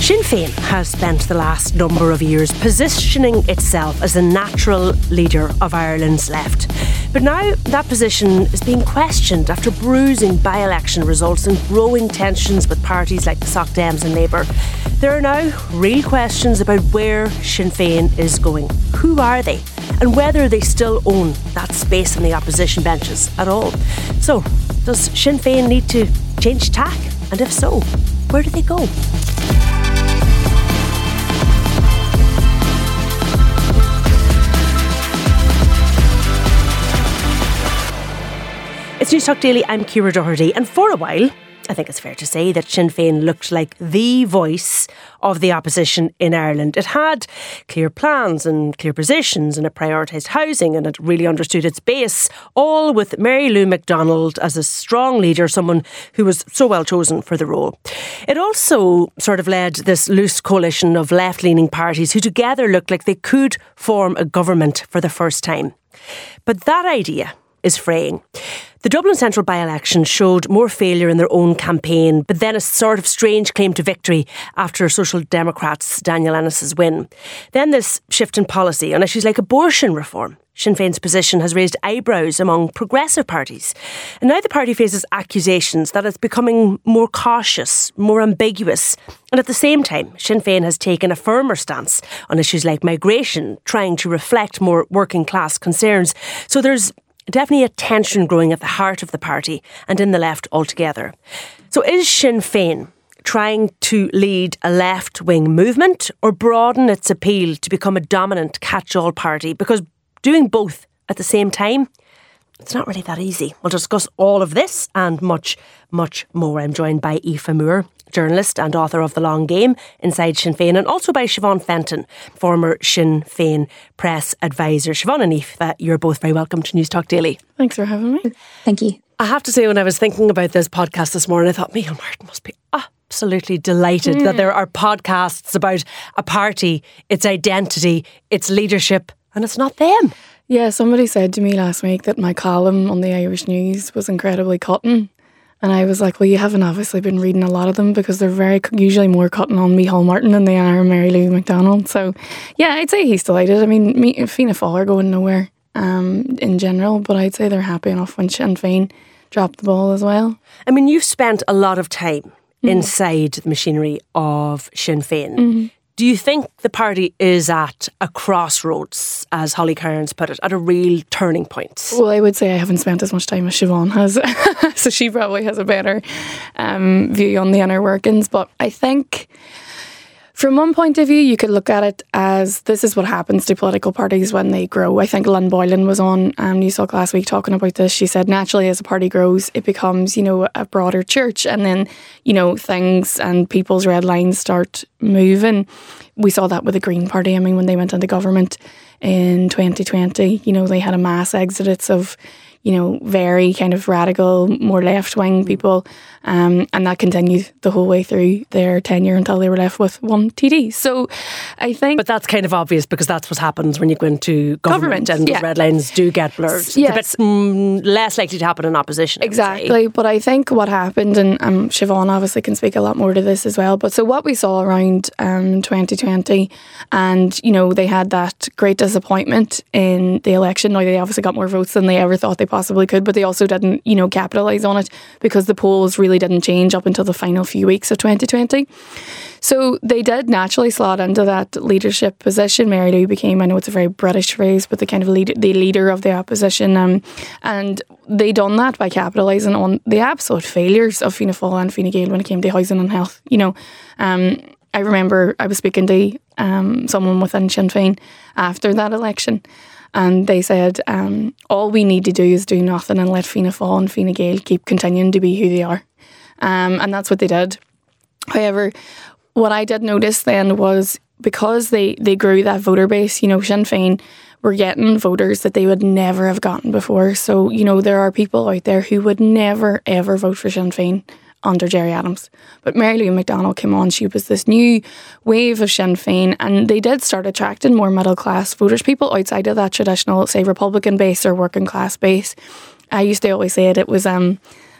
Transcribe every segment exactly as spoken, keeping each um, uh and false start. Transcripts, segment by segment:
Sinn Féin has spent the last number of years positioning itself as a natural leader of Ireland's left. But now that position is being questioned after bruising by-election results and growing tensions with parties like the Soc Dems and Labour. There are now real questions about where Sinn Féin is going. Who are they? And whether they still own that space on the opposition benches at all. So, does Sinn Féin need to change tack? And if so, where do they go? It's Newstalk Daily, I'm Ciara Doherty, and for a while, I think it's fair to say that Sinn Féin looked like the voice of the opposition in Ireland. It had clear plans and clear positions, and it prioritised housing, and it really understood its base, all with Mary Lou McDonald as a strong leader, someone who was so well chosen for the role. It also sort of led this loose coalition of left-leaning parties who together looked like they could form a government for the first time. But that idea is fraying. The Dublin Central by-election showed more failure in their own campaign, but then a sort of strange claim to victory after Social Democrats' Daniel Ennis's win. Then this shift in policy on issues like abortion reform. Sinn Féin's position has raised eyebrows among progressive parties. And now the party faces accusations that it's becoming more cautious, more ambiguous. And at the same time, Sinn Féin has taken a firmer stance on issues like migration, trying to reflect more working class concerns. So there's definitely a tension growing at the heart of the party and in the left altogether. So is Sinn Féin trying to lead a left-wing movement or broaden its appeal to become a dominant catch-all party? Because doing both at the same time, it's not really that easy. We'll discuss all of this and much, much more. I'm joined by Aoife Moore, journalist and author of The Long Game, Inside Sinn Féin, and also by Siobhan Fenton, former Sinn Féin press advisor. Siobhan and Aoife, you're both very welcome to Newstalk Daily. Thanks for having me. Thank you. I have to say, when I was thinking about this podcast this morning, I thought Micheál Martin must be absolutely delighted mm. that there are podcasts about a party, its identity, its leadership, and it's not them. Yeah, somebody said to me last week that my column on the Irish News was incredibly cutting. And I was like, well, you haven't obviously been reading a lot of them because they're very usually more cutting on Micheál Martin than they are Mary Lou McDonald. So, yeah, I'd say he's delighted. I mean, me, Fianna Fáil are going nowhere um, in general, but I'd say they're happy enough when Sinn Féin dropped the ball as well. I mean, you've spent a lot of time mm-hmm. inside the machinery of Sinn Féin. Mm-hmm. Do you think the party is at a crossroads, as Holly Cairns put it, at a real turning point? Well, I would say I haven't spent as much time as Siobhan has, so she probably has a better um, view on the inner workings. But I think from one point of view, you could look at it as this is what happens to political parties when they grow. I think Lynn Boylan was on um, Newstalk last week talking about this. She said naturally as a party grows, it becomes, you know, a broader church, and then, you know, things and people's red lines start moving. We saw that with the Green Party. I mean, when they went into government in twenty twenty, you know, they had a mass exodus of, you know, very kind of radical, more left-wing people. Um, and that continued the whole way through their tenure until they were left with one T D. So I think... But that's kind of obvious because that's what happens when you go into government, government and yeah. the red lines do get blurred. Yes. It's a bit mm, less likely to happen in opposition. Exactly. But I think what happened, and um, Siobhan obviously can speak a lot more to this as well, but so what we saw around um, twenty twenty, and, you know, they had that great disappointment in the election. Now, they obviously got more votes than they ever thought they possibly could, but they also didn't, you know, capitalise on it because the polls really didn't change up until the final few weeks of twenty twenty. So they did naturally slot into that leadership position. Mary Lou became, I know it's a very British phrase, but the kind of lead, the leader of the opposition. Um, and they done that by capitalising on the absolute failures of Fianna Fáil and Fine Gael when it came to housing and health. You know, um, I remember I was speaking to um, someone within Sinn Féin after that election, and they said, um, all we need to do is do nothing and let Fianna Fáil and Fine Gael keep continuing to be who they are. Um, and that's what they did. However, what I did notice then was because they, they grew that voter base, you know, Sinn Féin were getting voters that they would never have gotten before. So, you know, there are people out there who would never, ever vote for Sinn Féin under Gerry Adams. But Mary Lou McDonald came on. She was this new wave of Sinn Féin, and they did start attracting more middle class voters, people outside of that traditional, say, Republican base or working class base. I used to always say it, it was um,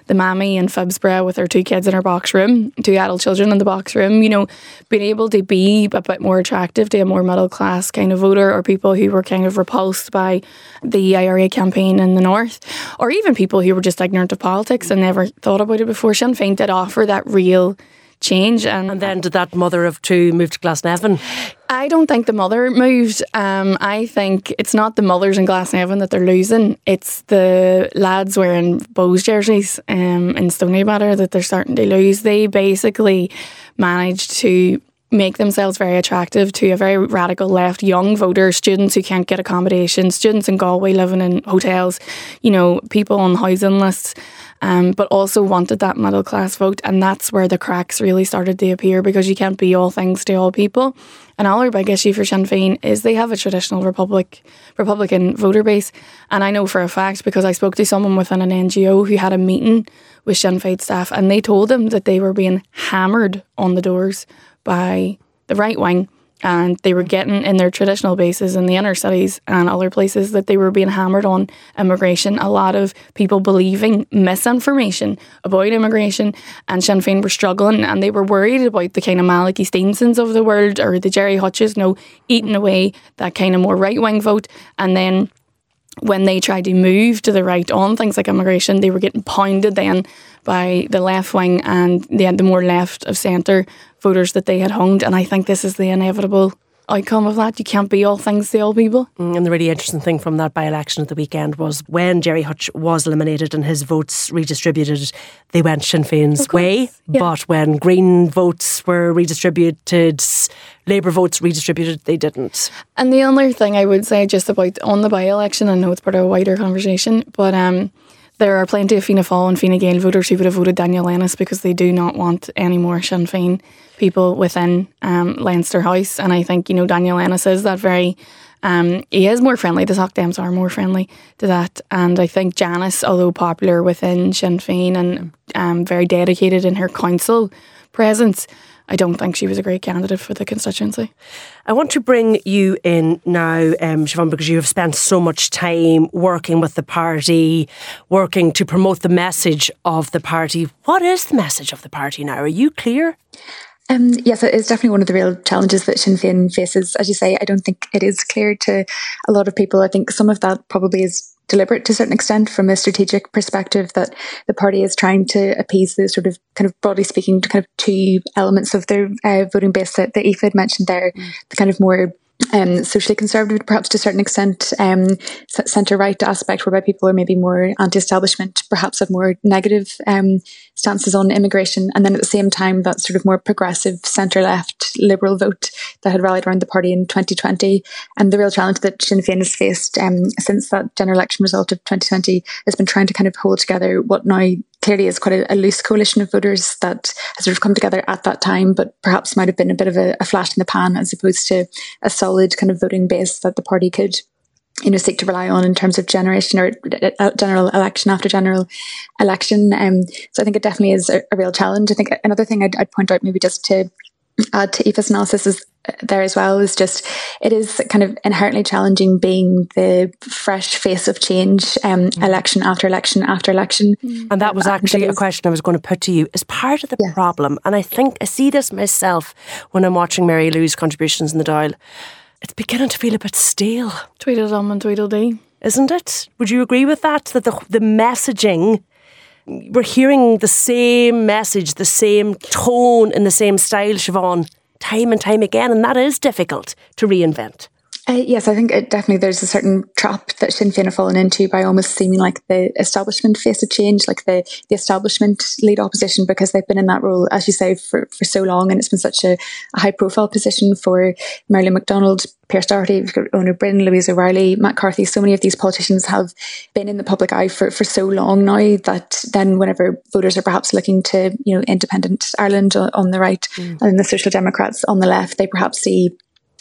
the mammy in Phibsborough with her two kids in her box room, two adult children in the box room, you know, being able to be a bit more attractive to a more middle class kind of voter, or people who were kind of repulsed by the I R A campaign in the north, or even people who were just ignorant of politics and never thought about it before. Sinn Féin did offer that real change. And, and then did that mother of two move to Glasnevin? I don't think the mother moved. Um, I think it's not the mothers in Glasnevin that they're losing. It's the lads wearing Bows jerseys um, in Stoneybatter that they're starting to lose. They basically managed to make themselves very attractive to a very radical left young voter, students who can't get accommodation, students in Galway living in hotels, you know, people on housing lists. Um, but also wanted that middle class vote, and that's where the cracks really started to appear, because you can't be all things to all people. And our big issue for Sinn Féin is they have a traditional Republic Republican voter base, and I know for a fact because I spoke to someone within an N G O who had a meeting with Sinn Féin staff, and they told them that they were being hammered on the doors by the right wing. And they were getting in their traditional bases in the inner cities and other places that they were being hammered on immigration. A lot of people believing misinformation about immigration, and Sinn Féin were struggling, and they were worried about the kind of Malachi Steensons of the world, or the Jerry Hutches, you know, eating away that kind of more right-wing vote. And then when they tried to move to the right on things like immigration, they were getting pounded then by the left wing and the, the more left of centre voters that they had hunged. And I think this is the inevitable outcome of that. You can't be all things to all people. And the really interesting thing from that by-election at the weekend was when Jerry Hutch was eliminated and his votes redistributed, they went Sinn Féin's way. Yeah. But when Green votes were redistributed, Labour votes redistributed, they didn't. And the other thing I would say just about on the by-election, I know it's part of a wider conversation, but um, there are plenty of Fianna Fáil and Fine Gael voters who would have voted Daniel Lennis because they do not want any more Sinn Féin people within um, Leinster House. And I think, you know, Daniel Lennis is that very, um, he is more friendly. The Soc Dems are more friendly to that. And I think Janice, although popular within Sinn Féin and um, very dedicated in her council presence, I don't think she was a great candidate for the constituency. I want to bring you in now, um, Siobhan, because you have spent so much time working with the party, working to promote the message of the party. What is the message of the party now? Are you clear? Um, yes, it is definitely one of the real challenges that Sinn Féin faces. As you say, I don't think it is clear to a lot of people. I think some of that probably is deliberate to a certain extent from a strategic perspective, that the party is trying to appease the sort of, kind of broadly speaking, to kind of two elements of their uh, voting base that, that Aoife had mentioned there, mm. the kind of more um, socially conservative, perhaps to a certain extent, um, centre-right aspect, whereby people are maybe more anti-establishment, perhaps have more negative um, stances on immigration, and then at the same time that sort of more progressive centre-left liberal vote that had rallied around the party in twenty twenty. And the real challenge that Sinn Féin has faced um, since that general election result of twenty twenty has been trying to kind of hold together what now clearly is quite a, a loose coalition of voters that has sort of come together at that time, but perhaps might have been a bit of a, a flash in the pan as opposed to a solid kind of voting base that the party could, you know, seek to rely on in terms of generation or general election after general election. Um, so I think it definitely is a, a real challenge. I think another thing I'd, I'd point out, maybe just to add to Aoife's analysis, is there as well, is just it is kind of inherently challenging being the fresh face of change um, mm. election after election after election. Mm. And that was actually a question I was going to put to you as part of the yeah. problem. And I think I see this myself when I'm watching Mary Lou's contributions in the Dial. It's beginning to feel a bit stale. Tweedledum and Tweedledee. Isn't it? Would you agree with that? That the, the messaging, we're hearing the same message, the same tone in the same style, Siobhan, time and time again, and that is difficult to reinvent. Uh, yes, I think it definitely there's a certain trap that Sinn Féin have fallen into by almost seeming like the establishment face of change, like the, the establishment lead opposition, because they've been in that role, as you say, for, for so long, and it's been such a, a high profile position for Marilyn McDonald, Pearse Doherty, Ona Bryn, Louise O'Reilly, Matt Carthy. So many of these politicians have been in the public eye for, for so long now that then whenever voters are perhaps looking to, you know, independent Ireland on the right mm. and the Social Democrats on the left, they perhaps see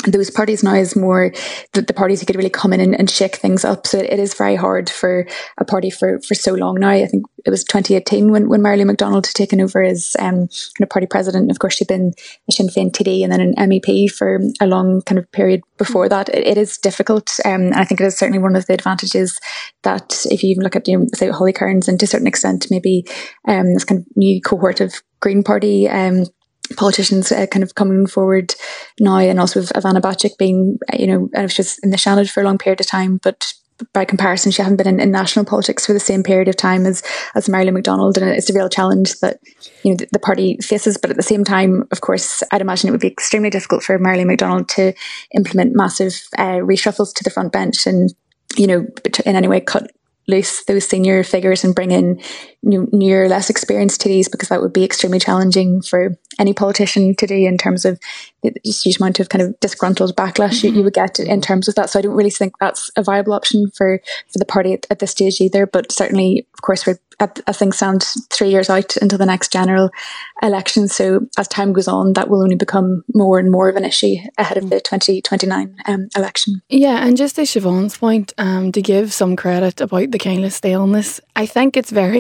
those parties now is more the, the parties who could really come in and, and shake things up. So it, it is very hard for a party for, for so long now. I think it was twenty eighteen when, when Mary Lou McDonald had taken over as um, kind of party president. Of course, she'd been a Sinn Féin T D and then an M E P for a long kind of period before that. It, it is difficult. Um, and I think it is certainly one of the advantages that if you even look at, you know, say Holly Cairns and to a certain extent, maybe um, this kind of new cohort of Green Party um, politicians uh, kind of coming forward now, and also with Ivana Bacik being, you know, I was just in the Seanad for a long period of time, but by comparison, she hasn't been in, in national politics for the same period of time as as Mary Lou McDonald, and it's a real challenge that, you know, the, the party faces. But at the same time, of course, I'd imagine it would be extremely difficult for Mary Lou McDonald to implement massive uh, reshuffles to the front bench and, you know, in any way cut loose those senior figures and bring in new, newer, less experienced T Ds, because that would be extremely challenging for any politician to do in terms of the huge amount of kind of disgruntled backlash mm-hmm. you, you would get in terms of that. So I don't really think that's a viable option for, for the party at, at this stage either. But certainly, of course, we're at, as things stand, three years out into the next general election. So as time goes on, that will only become more and more of an issue ahead of the twenty twenty-nine um, election. Yeah, and just to Siobhan's point, um, to give some credit about the kind of staleness, I think it's very...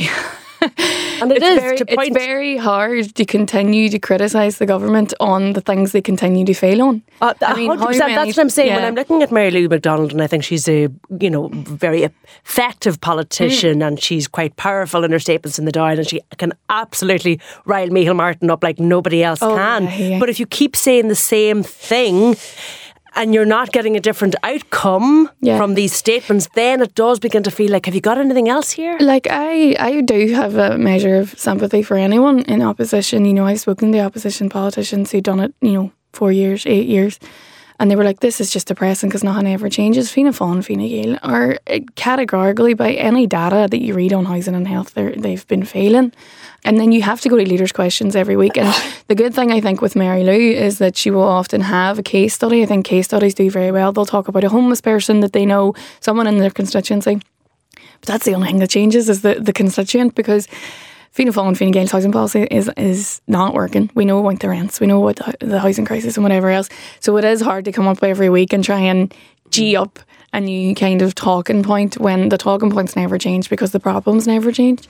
And it it's is very, to point. It's very hard to continue to criticise the government on the things they continue to fail on. Uh, I mean, one hundred percent, that's what I'm saying. Yeah. When I'm looking at Mary Lou McDonald, and I think she's a, you know, very effective politician mm. and she's quite powerful in her statements in the Dáil, and she can absolutely rile Micheál Martin up like nobody else oh, can. Yeah, yeah. But if you keep saying the same thing and you're not getting a different outcome yeah. from these statements, then it does begin to feel like, have you got anything else here? Like, I, I do have a measure of sympathy for anyone in opposition. You know, I've spoken to opposition politicians who've done it, you know, four years, eight years, and they were like, this is just depressing because nothing ever changes. Fianna Fáil, Fine Gael are categorically, by any data that you read on housing and health, they've been failing. And then you have to go to leaders' questions every week. And the good thing, I think, with Mary Lou is that she will often have a case study. I think case studies do very well. They'll talk about a homeless person that they know, someone in their constituency. But that's the only thing that changes is the, the constituent, because Fianna Fáil and Fine Gael's housing policy is is not working. We know about the rents, we know about the, the housing crisis and whatever else. So it is hard to come up every week and try and G up a new kind of talking point when the talking points never change because the problems never change.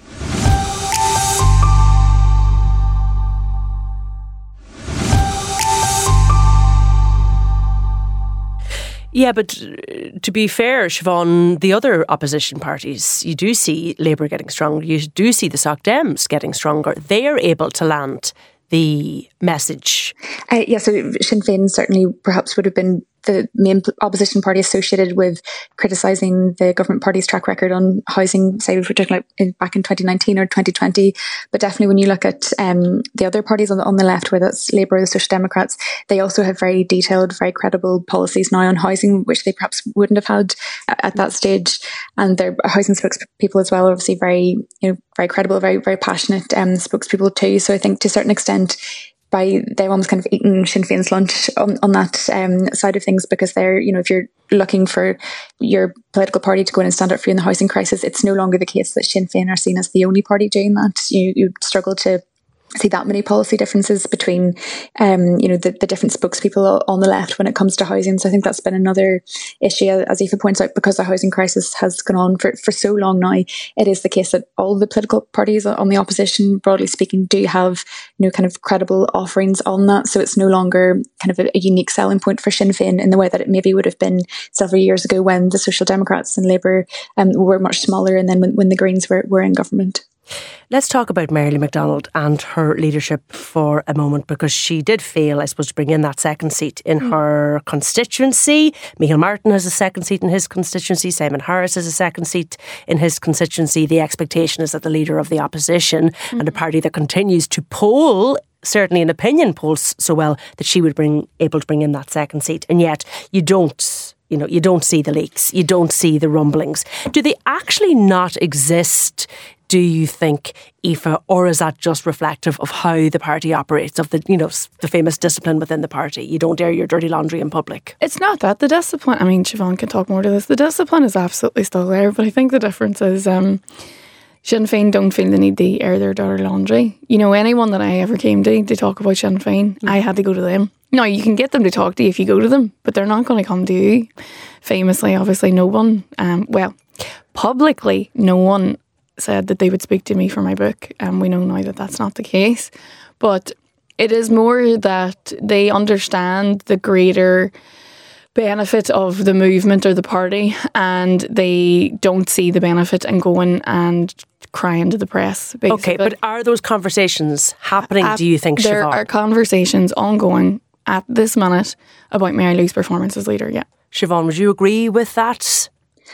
Yeah, but to be fair, Siobhan, the other opposition parties, you do see Labour getting stronger. You do see the Soc Dems getting stronger. They are able to land the message. Uh, yeah, so Sinn Féin certainly perhaps would have been the main opposition party associated with criticising the government party's track record on housing, say, particularly back in twenty nineteen or twenty twenty. But definitely when you look at um, the other parties on the, on the left, whether it's Labour or the Social Democrats, they also have very detailed, very credible policies now on housing, which they perhaps wouldn't have had at that stage. And their housing spokespeople as well, obviously very, you know, very credible, very, very passionate um, spokespeople too. So I think to a certain extent, by they've almost kind of eaten Sinn Féin's lunch on, on that um, side of things, because they're, you know, if you're looking for your political party to go in and stand up for you in the housing crisis, it's no longer the case that Sinn Féin are seen as the only party doing that. You you struggle to see that many policy differences between, um, you know, the, the different spokespeople on the left when it comes to housing. So I think that's been another issue, as Aoife points out, because the housing crisis has gone on for, for so long now. It is the case that all the political parties on the opposition, broadly speaking, do have, you know, kind of credible offerings on that. So it's no longer kind of a, a unique selling point for Sinn Féin in the way that it maybe would have been several years ago when the Social Democrats and Labour um, were much smaller, and then when, when the Greens were, were in government. Let's talk about Mary Lou McDonald and her leadership for a moment, because she did fail, I suppose, to bring in that second seat in mm. her constituency. Micheál Martin has a second seat in his constituency. Simon Harris has a second seat in his constituency. The expectation is that the leader of the opposition mm. and a party that continues to poll, certainly in opinion polls so well, that she would bring able to bring in that second seat. And yet you don't, you know, you don't see the leaks. You don't see the rumblings. Do they actually not exist, do you think, Aoife, or is that just reflective of how the party operates, of the, you know, the famous discipline within the party? You don't air your dirty laundry in public. It's not that. The discipline, I mean, Siobhan can talk more to this. The discipline is absolutely still there, but I think the difference is um, Sinn Féin don't feel the need to air their dirty laundry. You know, anyone that I ever came to to talk about Sinn Féin, mm. I had to go to them. Now, you can get them to talk to you if you go to them, but they're not going to come to you. Famously, obviously, no one, um, well, publicly, no one said that they would speak to me for my book. And um, we know now that that's not the case. But it is more that they understand the greater benefit of the movement or the party, and they don't see the benefit in going and crying to the press, basically. Okay, but are those conversations happening, At, do you think, There Siobhan? are conversations ongoing at this minute about Mary Lou's performance as leader, yeah. Siobhan, would you agree with that?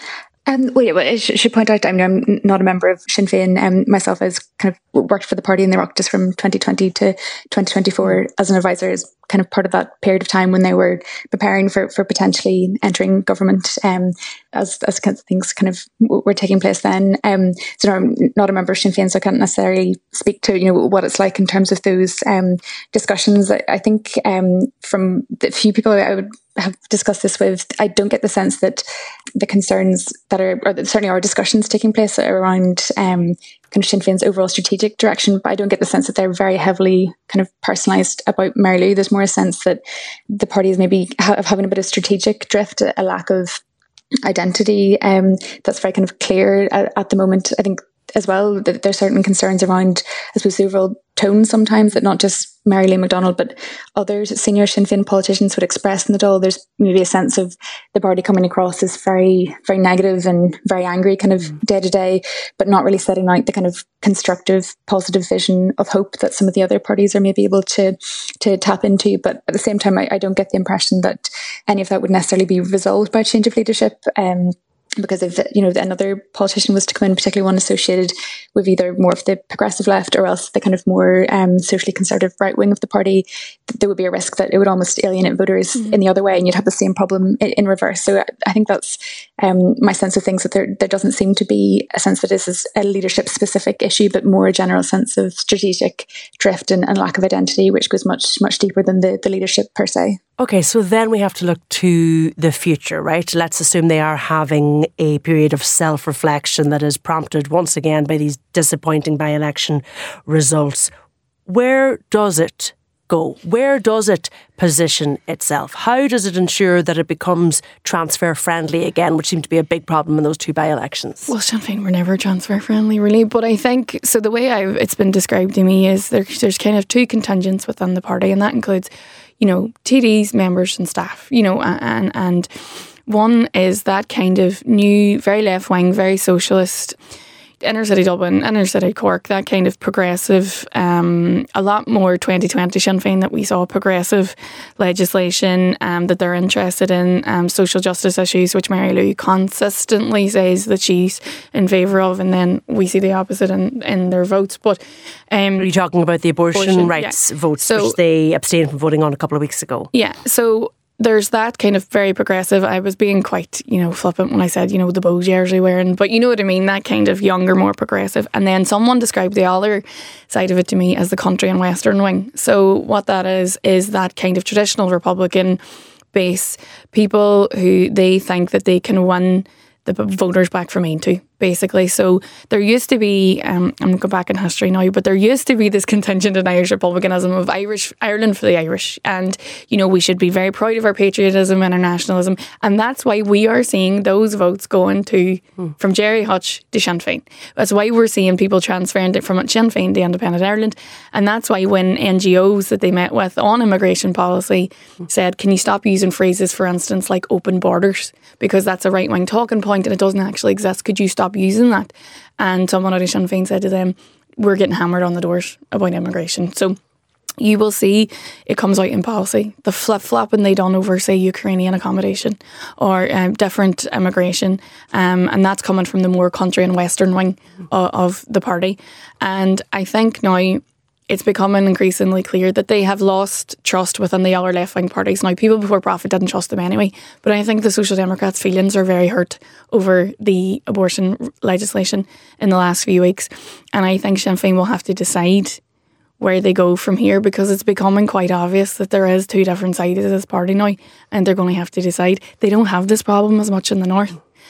Um, well, yeah, well, I sh- should point out, I mean, I'm not a member of Sinn Féin. Um, myself, I kind of worked for the party in the Oireachtas from twenty twenty to twenty twenty-four as an advisor, as kind of part of that period of time when they were preparing for, for potentially entering government, um, as as kind of things kind of were taking place then. Um, so no, I'm not a member of Sinn Féin, so I can't necessarily speak to, you know, what it's like in terms of those um, discussions. I, I think um, from the few people I would have discussed this with, I don't get the sense that the concerns that are, or that certainly are discussions taking place around um, kind of Sinn Féin's overall strategic direction, but I don't get the sense that they're very heavily kind of personalised about Mary Lou. There's more a sense that the party is maybe ha- having a bit of strategic drift, a lack of identity. Um, that's very kind of clear at, at the moment. I think as well that there's certain concerns around, I suppose, the overall tone sometimes, that not just Mary Lou McDonald but other senior Sinn Féin politicians would express in the Dáil. There's maybe a sense of the party coming across as very, very negative and very angry kind of day to day, but not really setting out the kind of constructive, positive vision of hope that some of the other parties are maybe able to to tap into. But at the same time, I, I don't get the impression that any of that would necessarily be resolved by change of leadership. Um, Because if, you know, another politician was to come in, particularly one associated with either more of the progressive left or else the kind of more um, socially conservative right wing of the party, there would be a risk that it would almost alienate voters mm-hmm. in the other way, and you'd have the same problem in, in reverse. So I think that's um, my sense of things, that there there doesn't seem to be a sense that this is a leadership specific issue, but more a general sense of strategic drift and, and lack of identity, which goes much, much deeper than the, the leadership per se. Okay, so then we have to look to the future, right? Let's assume they are having a period of self-reflection that is prompted once again by these disappointing by-election results. Where does it go? Where does it position itself? How does it ensure that it becomes transfer-friendly again, which seemed to be a big problem in those two by-elections? Well, Sinn Féin were never transfer-friendly, really. But I think, so the way I've, it's been described to me is there, there's kind of two contingents within the party, and that includes, you know, T Ds, members and staff, you know, and and one is that kind of new, very left-wing, very socialist, inner city Dublin, inner city Cork, that kind of progressive, um, a lot more twenty twenty Sinn Féin that we saw progressive legislation um, that they're interested in, um, social justice issues, which Mary Lou consistently says that she's in favour of, and then we see the opposite in, in their votes. But um, are you talking about the abortion, abortion rights yeah. votes, so, which they abstained from voting on a couple of weeks ago? Yeah, so there's that kind of very progressive. I was being quite, you know, flippant when I said, you know, the bows you're wearing, but you know what I mean, that kind of younger, more progressive. And then someone described the other side of it to me as the country and western wing. So what that is, is that kind of traditional Republican base, people who they think that they can win the voters back from into, basically. So there used to be, um, I'm going to go back in history now, but there used to be this contingent in Irish republicanism of Irish Ireland for the Irish. And, you know, we should be very proud of our patriotism and our nationalism. And that's why we are seeing those votes going to, hmm. from Gerry Hutch to Sinn Féin. That's why we're seeing people transferring it from Sinn Féin to Independent Ireland. And that's why when N G Os that they met with on immigration policy hmm. said, can you stop using phrases, for instance, like open borders? Because that's a right-wing talking point and it doesn't actually exist. Could you stop using that? And someone out of Sinn Féin said to them, we're getting hammered on the doors about immigration. So you will see it comes out in policy. The flip-flopping they done over, say, Ukrainian accommodation or um, different immigration. Um, and that's coming from the more country and western wing of, of the party. And I think now it's becoming increasingly clear that they have lost trust within the other left-wing parties. Now, People Before Profit didn't trust them anyway, but I think the Social Democrats' feelings are very hurt over the abortion legislation in the last few weeks. And I think Sinn Féin will have to decide where they go from here, because it's becoming quite obvious that there is two different sides of this party now, and they're going to have to decide. They don't have this problem as much in the north,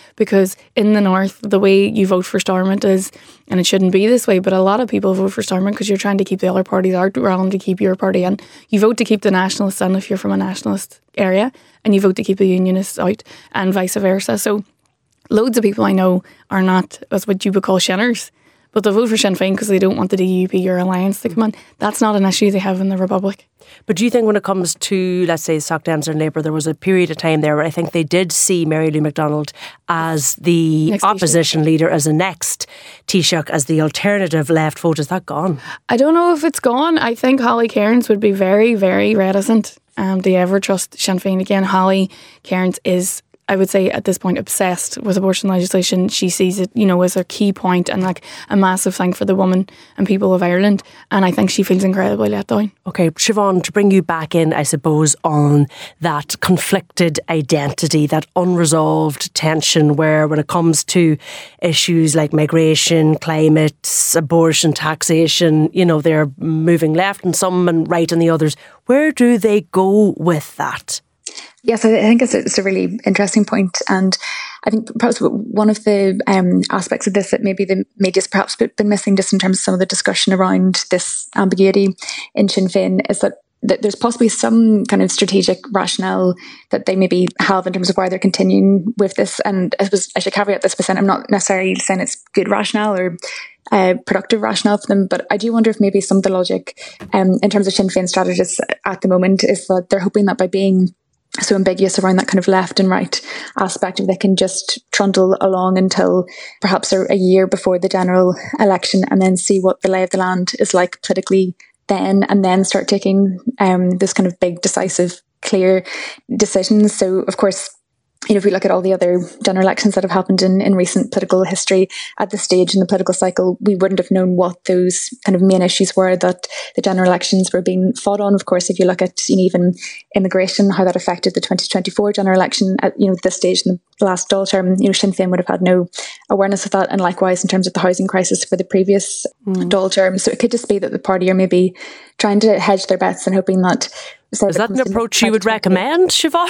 because in the north, the way you vote for Stormont is, and it shouldn't be this way, but a lot of people vote for Stormont because you're trying to keep the other parties out rather than to keep your party in. You vote to keep the nationalists in if you're from a nationalist area, and you vote to keep the unionists out, and vice versa. So loads of people I know are not, as what you would call shinners, but they vote for Sinn Féin because they don't want the D U P or Alliance to come in. That's not an issue they have in the Republic. But do you think when it comes to, let's say, Soc Dems and Labour, there was a period of time there where I think they did see Mary Lou McDonald as the next opposition Taoiseach. leader, as the next Taoiseach, as the alternative left vote? Is that gone? I don't know if it's gone. I think Holly Cairns would be very, very reticent um, to ever trust Sinn Féin again. Holly Cairns is, I would say at this point, obsessed with abortion legislation. She sees it, you know, as a key point and like a massive thing for the woman and people of Ireland. And I think she feels incredibly let down. Okay, Siobhan, to bring you back in, I suppose, on that conflicted identity, that unresolved tension where when it comes to issues like migration, climate, abortion, taxation, you know, they're moving left in some and right in the others. Where do they go with that? Yes, I think it's a, it's a really interesting point, and I think perhaps one of the um, aspects of this that maybe the media's perhaps been missing just in terms of some of the discussion around this ambiguity in Sinn Féin is that, that there's possibly some kind of strategic rationale that they maybe have in terms of why they're continuing with this. And I suppose I should caveat this by saying I'm not necessarily saying it's good rationale or uh, productive rationale for them, but I do wonder if maybe some of the logic um, in terms of Sinn Féin strategists at the moment is that they're hoping that by being so ambiguous around that kind of left and right aspect, if they can just trundle along until perhaps a, a year before the general election and then see what the lay of the land is like politically then, and then start taking um, this kind of big, decisive, clear decisions. So, of course, you know, if we look at all the other general elections that have happened in, in recent political history, at this stage in the political cycle, we wouldn't have known what those kind of main issues were that the general elections were being fought on. Of course, if you look at, you know, even immigration, how that affected the twenty twenty-four general election, at, you know, this stage in the last Dáil term, you know, Sinn Féin would have had no awareness of that. And likewise, in terms of the housing crisis for the previous mm. Dáil term. So it could just be that the party are maybe trying to hedge their bets and hoping that So Is that an approach you would recommend, Siobhan?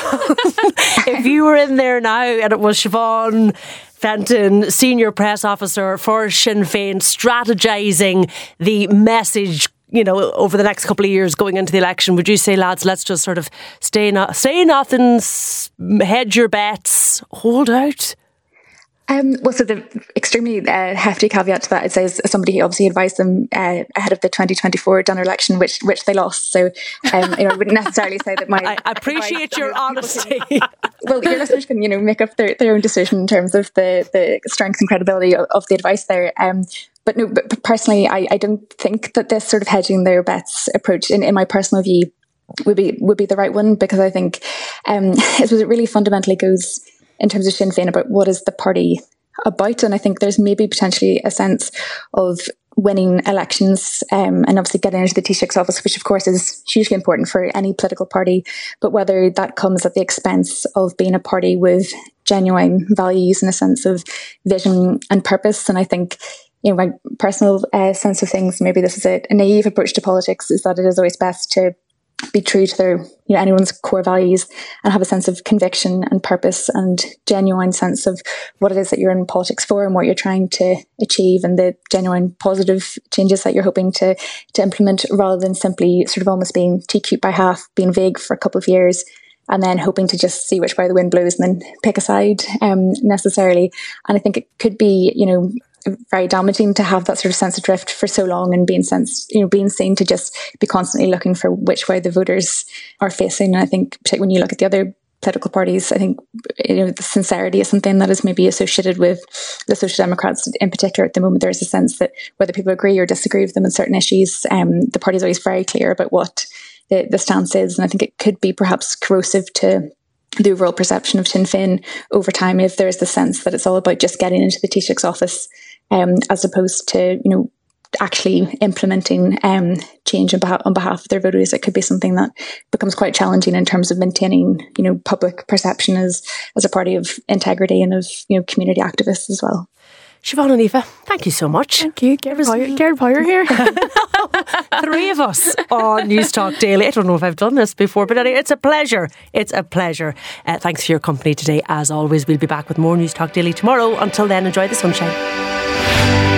If you were in there now and it was Siobhan Fenton, Senior Press Officer for Sinn Féin, strategising the message, you know, over the next couple of years going into the election, would you say, lads, let's just sort of stay no- say nothing, hedge your bets, hold out? Um, well, so the extremely uh, hefty caveat to that, it says somebody who obviously advised them uh, ahead of the twenty twenty-four general election, which which they lost. So, um, you know, I wouldn't necessarily say that my. I appreciate your honesty. Can, well, your listeners can, you know, make up their, their own decision in terms of the, the strength and credibility of, of the advice there. Um, but no, but personally, I, I don't think that this sort of hedging their bets approach, in, in my personal view, would be would be the right one, because I think um, it was it really fundamentally goes in terms of Sinn Féin about what is the party about. And I think there's maybe potentially a sense of winning elections um, and obviously getting into the Taoiseach's office, which of course is hugely important for any political party, but whether that comes at the expense of being a party with genuine values and a sense of vision and purpose. And I think, you know, my personal uh, sense of things, maybe this is a, a naive approach to politics, is that it is always best to be true to their, you know, anyone's core values and have a sense of conviction and purpose and genuine sense of what it is that you're in politics for and what you're trying to achieve and the genuine positive changes that you're hoping to to implement, rather than simply sort of almost being too cute by half, being vague for a couple of years and then hoping to just see which way the wind blows and then pick a side um, necessarily. And I think it could be, you know, very damaging to have that sort of sense of drift for so long and being sense, you know, being seen to just be constantly looking for which way the voters are facing. And I think particularly when you look at the other political parties, I think, you know, the sincerity is something that is maybe associated with the Social Democrats in particular. At the moment, there's a sense that whether people agree or disagree with them on certain issues, um, the party is always very clear about what the, the stance is. And I think it could be perhaps corrosive to the overall perception of Sinn Féin over time if there is the sense that it's all about just getting into the Taoiseach's office, um, as opposed to, you know, actually implementing um, change on behalf, on behalf of their voters. It could be something that becomes quite challenging in terms of maintaining, you know, public perception as as a party of integrity and of, you know, community activists as well. Siobhan and Aoife, thank you so much. Thank you. Gerard Poyer, Gerard Poyer here. Three of us on News Talk Daily. I don't know if I've done this before, but anyway, it's a pleasure. It's a pleasure. Uh, thanks for your company today. As always, we'll be back with more News Talk Daily tomorrow. Until then, enjoy the sunshine.